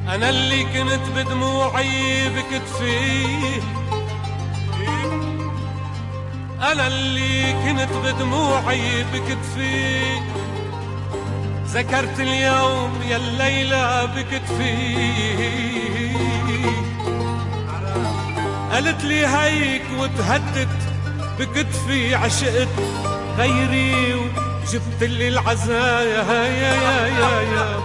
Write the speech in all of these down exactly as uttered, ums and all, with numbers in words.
أنا اللي كنت بدموعي بكتفي، أنا اللي كنت بدموعي بكتفي، ذكرت اليوم يا الليلة بكتفي. قالت لي هيك وتهدت بكتفي، عشقت غيري وجبت لي العزايا يا يا يا يا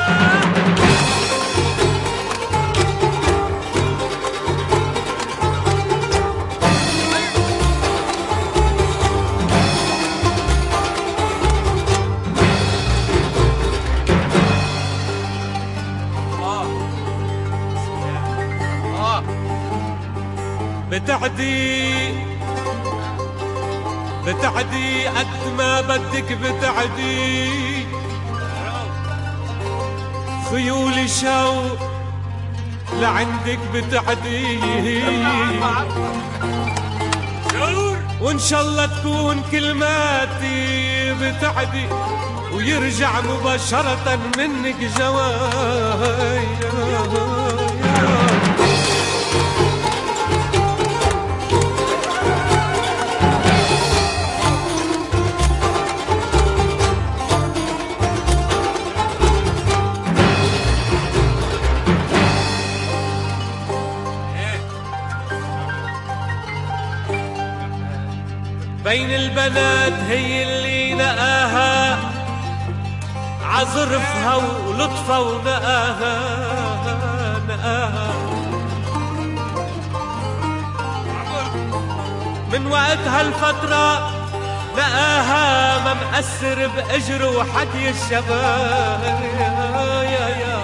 بتعدي بتعدي قد ما بدك بتعدي، خيولي شوق لعندك بتعدي، وان شاء الله تكون كلماتي بتعدي ويرجع مباشرة منك جواي. بين البنات هي اللي لقاها عظرفها ولطفها ونقاها نقاها، من وقت هالفترة لقاها ما مأثر بأجر وحكي الشباب يا يا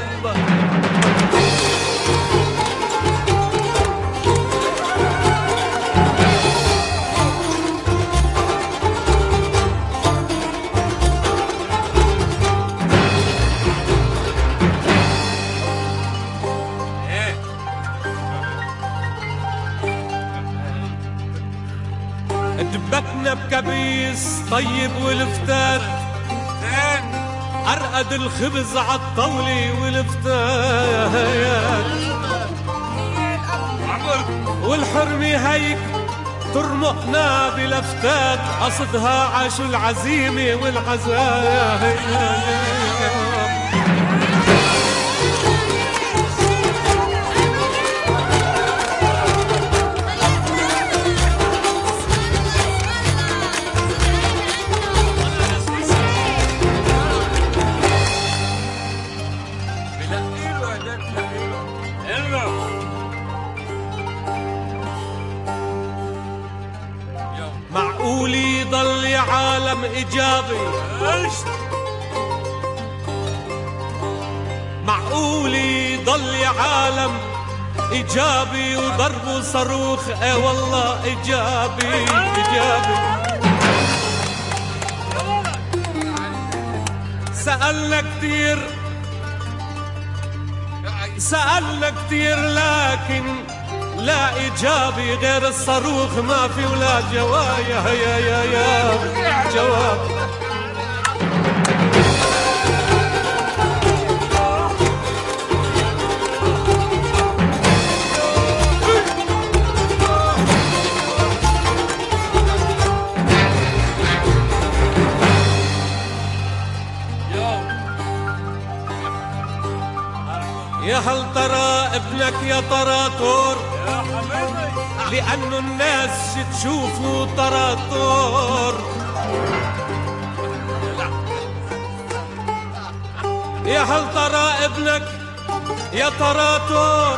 دبكنا بكبيس طيب والفتات، أرقد الخبز عالطاولة والفتات، والحرمة هيك ترمقنا بلفتات، قصدها عاشوا العزيمة والعزايا. معقولي ضل يا عالم إيجابي، معقولي ضل يا عالم إيجابي وضربوا صاروخ، اي والله إيجابي إيجابي. سألنا كتير سألنا كتير لكن لا إيجابي، غير الصاروخ ما في ولا جوايا يا يا يا جواب. يا هل ترى ابنك يا طراطور، لأنه الناس تشوفه طراطور، يا هل ترى ابنك يا طراطور،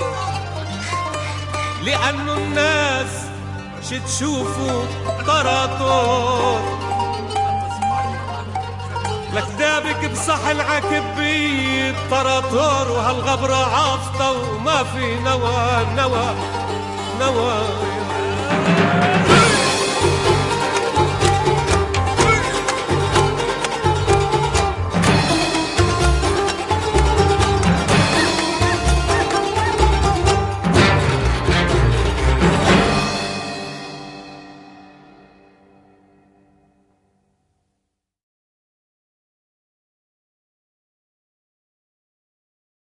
لأنه الناس تشوفه طراطور. لكتابك بصحن عكبي الطراطور، وهالغبرة عافطة وما في نوى نوى نوى.